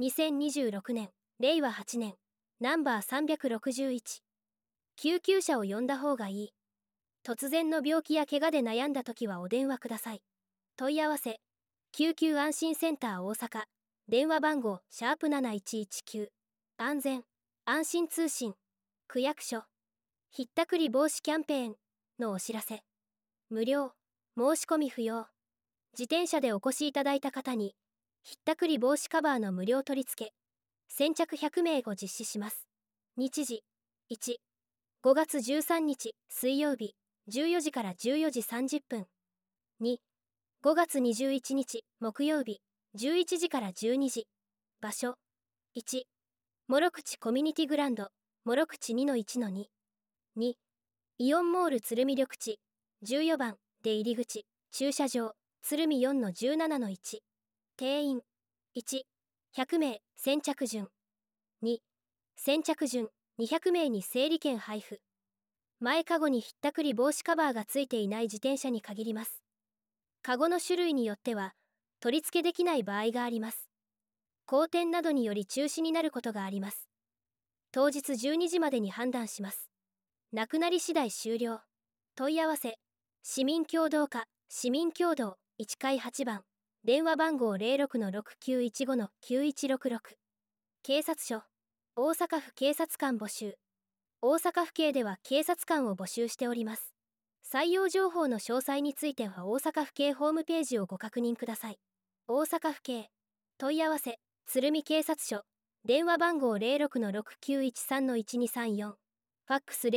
2026年、令和8年、ナンバー361。救急車を呼んだ方がいい。突然の病気や怪我で悩んだときはお電話ください。問い合わせ、救急安心センター大阪、電話番号#7119。安全、安心通信、区役所、ひったくり防止キャンペーンのお知らせ。無料、申し込み不要。自転車でお越しいただいた方に、ひったくり防止カバーの無料取り付け、先着100名を実施します。日時、1、5月13日水曜日、14時から14時30分。2、5月21日木曜日、11時から12時。場所、1、諸口コミュニティグランド、諸口2-1-2。2、イオンモール鶴見緑地、14番で入り口、駐車場、鶴見4-17-1。定員、1、100名、先着順。2、先着順、200名に整理券配布。前かごにひったくり防止カバーがついていない自転車に限ります。かごの種類によっては、取り付けできない場合があります。荒天などにより中止になることがあります。当日12時までに判断します。なくなり次第終了。問い合わせ、市民協働課、市民協働、1階8番、電話番号06-6915-9166。警察署、大阪府警察官募集。大阪府警では警察官を募集しております。採用情報の詳細については大阪府警ホームページをご確認ください。大阪府警、問い合わせ、鶴見警察署、電話番号06-6913-1234、ファックス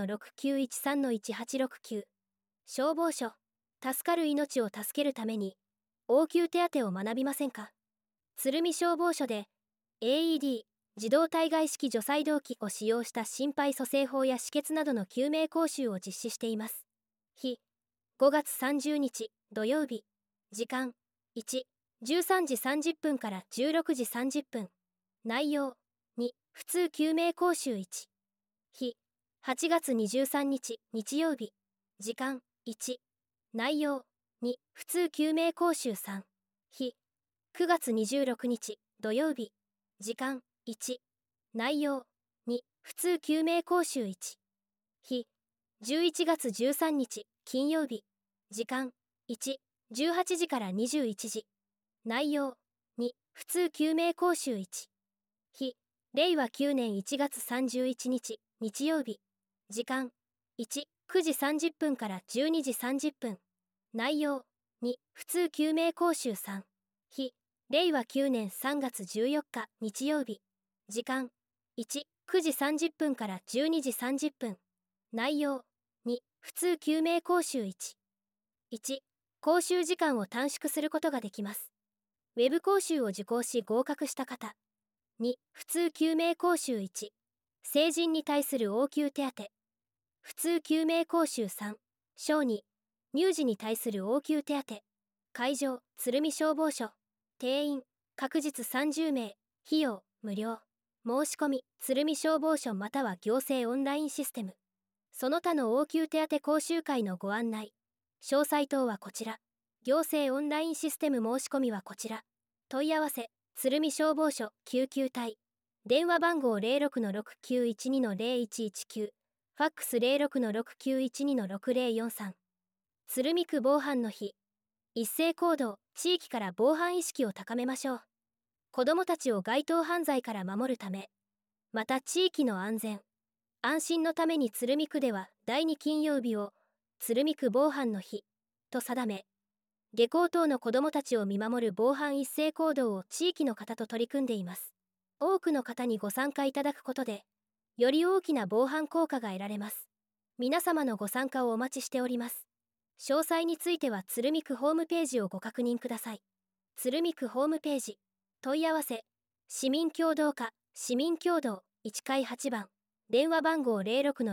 06-6913-1869。消防署、助かる命を助けるために、応急手当を学びませんか？鶴見消防署で、AED、自動体外式除細動器を使用した心肺蘇生法や止血などの救命講習を実施しています。日、5月30日土曜日。時間、1、13時30分から16時30分。内容、2、普通救命講習1。日、8月23日日曜日。時間、1、内容、2、普通救命講習3。日、9月26日土曜日。時間、1、内容、2、普通救命講習1。日、11月13日金曜日。時間、1、18時から21時。内容、2、普通救命講習1。日、令和9年1月31日日曜日。時間、1、9時30分から12時30分。内容、2、普通救命講習3。日、令和9年3月14日日曜日。時間、1、9時30分から12時30分。内容、2、普通救命講習1。1、講習時間を短縮することができます。ウェブ講習を受講し合格した方。2、普通救命講習1。成人に対する応急手当。普通救命講習3。小児、乳児に対する応急手当。会場、鶴見消防署。定員、確実30名。費用、無料。申し込み、鶴見消防署または行政オンラインシステム。その他の応急手当講習会のご案内。詳細等はこちら。行政オンラインシステム申し込みはこちら。問い合わせ、鶴見消防署救急隊。電話番号06-6912-0119。ファックス06-6912-6043。鶴見区防犯の日。一斉行動、地域から防犯意識を高めましょう。子どもたちを街頭犯罪から守るため、また地域の安全、安心のために鶴見区では第2金曜日を鶴見区防犯の日と定め、下校等の子どもたちを見守る防犯一斉行動を地域の方と取り組んでいます。多くの方にご参加いただくことで、より大きな防犯効果が得られます。皆様のご参加をお待ちしております。詳細については鶴見区ホームページをご確認ください。鶴見区ホームページ。問い合わせ、市民協働課、市民協働、1階8番、電話番号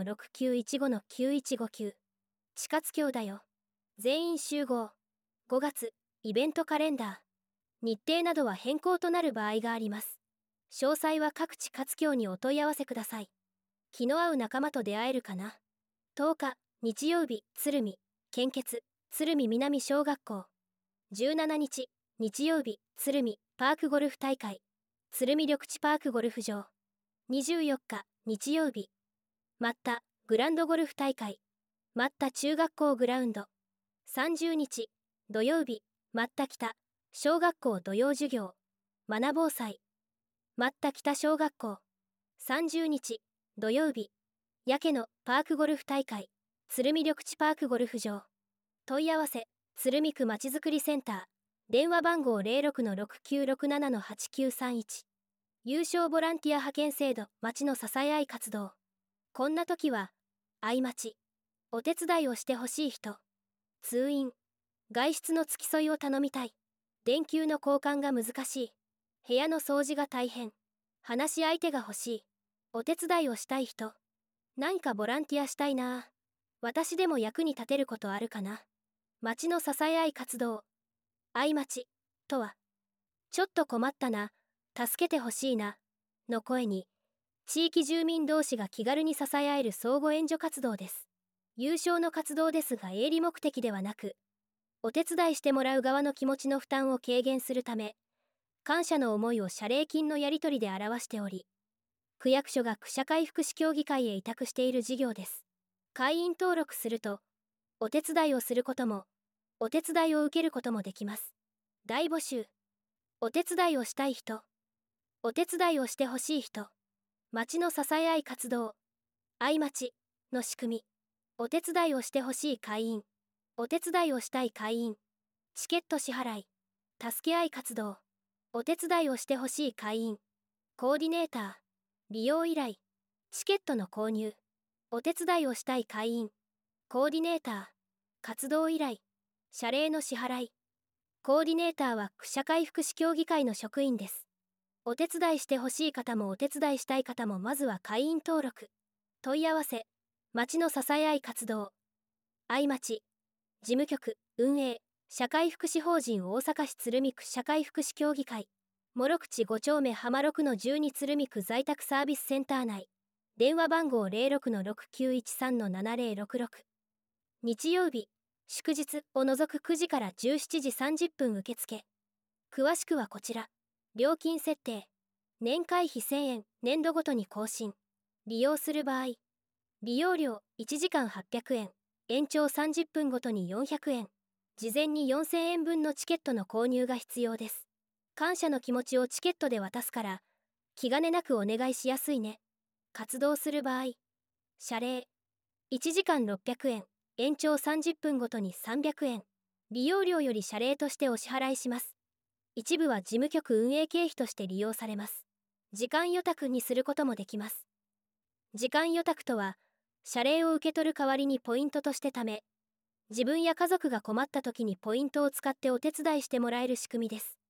06-6915-9159。地下津峡だよ。全員集合。5月、イベントカレンダー。日程などは変更となる場合があります。詳細は各地活協にお問い合わせください。気の合う仲間と出会えるかな。10日、日曜日、鶴見、献血、鶴見南小学校。17日、日曜日、鶴見、パークゴルフ大会。 鶴見緑地パークゴルフ場。24日、日曜日。マッタ、グランドゴルフ大会。マッタ中学校グラウンド。30日、土曜日。マッタ北、小学校土曜授業。マナ防災。マッタ北小学校。30日、土曜日。やけのパークゴルフ大会。鶴見緑地パークゴルフ場。問い合わせ、鶴見区まちづくりセンター。電話番号 06-6967-8931。有償ボランティア派遣制度、町の支え合い活動。こんな時は、愛町。お手伝いをしてほしい人。通院。外出の付き添いを頼みたい。電球の交換が難しい。部屋の掃除が大変。話し相手が欲しい。お手伝いをしたい人。何かボランティアしたいな。私でも役に立てることあるかな。町の支え合い活動。愛町とは、ちょっと困ったな、助けてほしいな、の声に、地域住民同士が気軽に支え合える相互援助活動です。有償の活動ですが営利目的ではなく、お手伝いしてもらう側の気持ちの負担を軽減するため、感謝の思いを謝礼金のやり取りで表しており、区役所が区社会福祉協議会へ委託している事業です。会員登録すると、お手伝いをすることも、お手伝いを受けることもできます。大募集。お手伝いをしたい人。お手伝いをしてほしい人。町の支え合い活動。愛町の仕組み。お手伝いをしてほしい会員。お手伝いをしたい会員。チケット支払い。助け合い活動。お手伝いをしてほしい会員。コーディネーター。利用依頼。チケットの購入。お手伝いをしたい会員。コーディネーター。活動依頼。謝礼の支払い。コーディネーターは区社会福祉協議会の職員です。お手伝いしてほしい方もお手伝いしたい方もまずは会員登録。問い合わせ、町の支え合い活動。愛町。事務局、運営、社会福祉法人大阪市鶴見区社会福祉協議会。諸口5丁目浜6の12鶴見区在宅サービスセンター内。電話番号 06-6913-7066。日曜日、祝日を除く9時から17時30分受付。詳しくはこちら。料金設定。年会費1000円、年度ごとに更新。利用する場合。利用料1時間800円。延長30分ごとに400円。事前に4000円分のチケットの購入が必要です。感謝の気持ちをチケットで渡すから、気兼ねなくお願いしやすいね。活動する場合。謝礼。1時間600円。延長30分ごとに300円。利用料より謝礼としてお支払いします。一部は事務局運営経費として利用されます。時間予託にすることもできます。時間予託とは、謝礼を受け取る代わりにポイントとして貯め、自分や家族が困った時にポイントを使ってお手伝いしてもらえる仕組みです。